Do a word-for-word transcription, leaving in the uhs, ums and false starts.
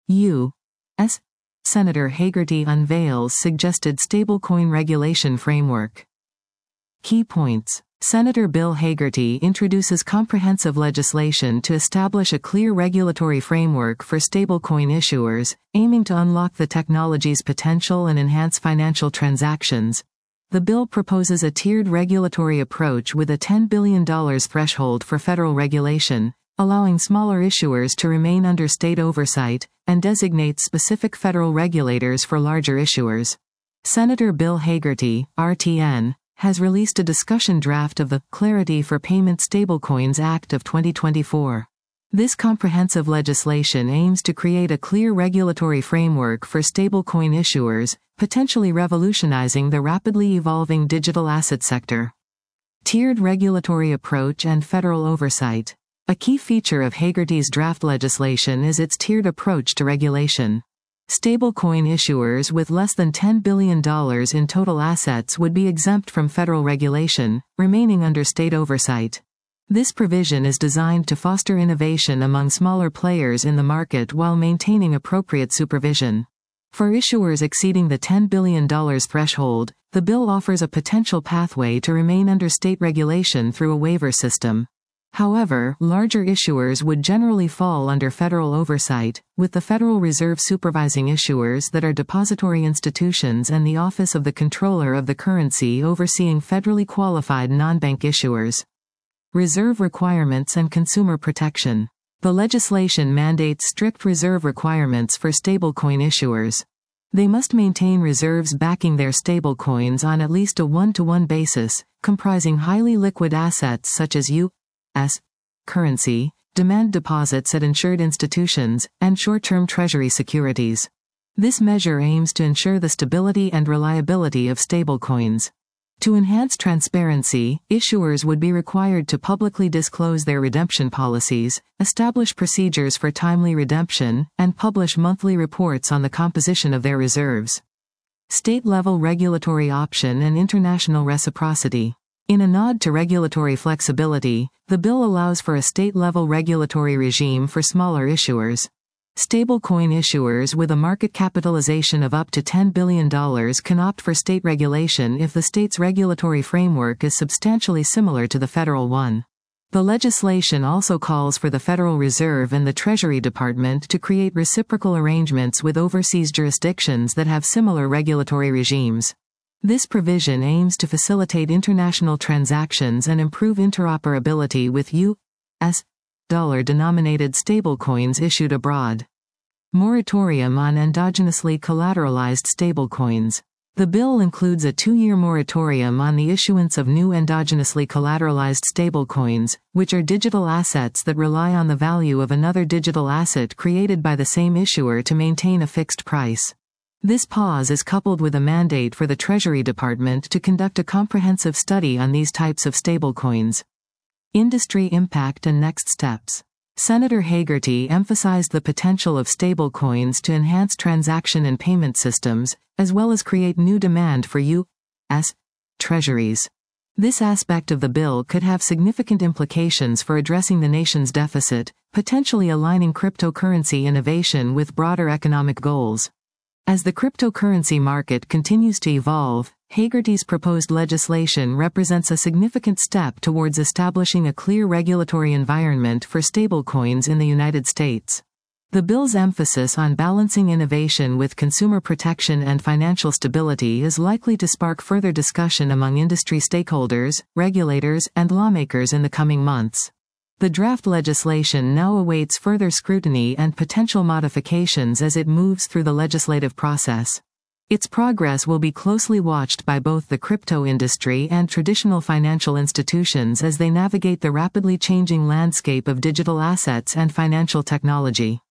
U S Senator Hagerty unveils suggested stablecoin regulation framework. Key points. Senator Bill Hagerty introduces comprehensive legislation to establish a clear regulatory framework for stablecoin issuers, aiming to unlock the technology's potential and enhance financial transactions. The bill proposes a tiered regulatory approach with a ten billion dollars threshold for federal regulation, allowing smaller issuers to remain under state oversight, and designates specific federal regulators for larger issuers. Senator Bill Hagerty, R T N, has released a discussion draft of the Clarity for Payment Stablecoins Act of twenty twenty-four. This comprehensive legislation aims to create a clear regulatory framework for stablecoin issuers, potentially revolutionizing the rapidly evolving digital asset sector. Tiered regulatory approach and federal oversight. A key feature of Hagerty's draft legislation is its tiered approach to regulation. Stablecoin issuers with less than ten billion dollars in total assets would be exempt from federal regulation, remaining under state oversight. This provision is designed to foster innovation among smaller players in the market while maintaining appropriate supervision. For issuers exceeding the ten billion dollars threshold, the bill offers a potential pathway to remain under state regulation through a waiver system. However, larger issuers would generally fall under federal oversight, with the Federal Reserve supervising issuers that are depository institutions and the Office of the Comptroller of the Currency overseeing federally qualified non-bank issuers. Reserve requirements and consumer protection. The legislation mandates strict reserve requirements for stablecoin issuers. They must maintain reserves backing their stablecoins on at least a one-to-one basis, comprising highly liquid assets such as U S currency, demand deposits at insured institutions, and short-term treasury securities. This measure aims to ensure the stability and reliability of stablecoins. To enhance transparency, issuers would be required to publicly disclose their redemption policies, establish procedures for timely redemption, and publish monthly reports on the composition of their reserves. State-level regulatory option and international reciprocity. In a nod to regulatory flexibility, the bill allows for a state-level regulatory regime for smaller issuers. Stablecoin issuers with a market capitalization of up to ten billion dollars can opt for state regulation if the state's regulatory framework is substantially similar to the federal one. The legislation also calls for the Federal Reserve and the Treasury Department to create reciprocal arrangements with overseas jurisdictions that have similar regulatory regimes. This provision aims to facilitate international transactions and improve interoperability with U S dollar-denominated stablecoins issued abroad. Moratorium on endogenously collateralized stablecoins. The bill includes a two-year moratorium on the issuance of new endogenously collateralized stablecoins, which are digital assets that rely on the value of another digital asset created by the same issuer to maintain a fixed price. This pause is coupled with a mandate for the Treasury Department to conduct a comprehensive study on these types of stablecoins. Industry impact and next steps. Senator Hagerty emphasized the potential of stablecoins to enhance transaction and payment systems, as well as create new demand for U S treasuries. This aspect of the bill could have significant implications for addressing the nation's deficit, potentially aligning cryptocurrency innovation with broader economic goals. As the cryptocurrency market continues to evolve, Hagerty's proposed legislation represents a significant step towards establishing a clear regulatory environment for stablecoins in the United States. The bill's emphasis on balancing innovation with consumer protection and financial stability is likely to spark further discussion among industry stakeholders, regulators, and lawmakers in the coming months. The draft legislation now awaits further scrutiny and potential modifications as it moves through the legislative process. Its progress will be closely watched by both the crypto industry and traditional financial institutions as they navigate the rapidly changing landscape of digital assets and financial technology.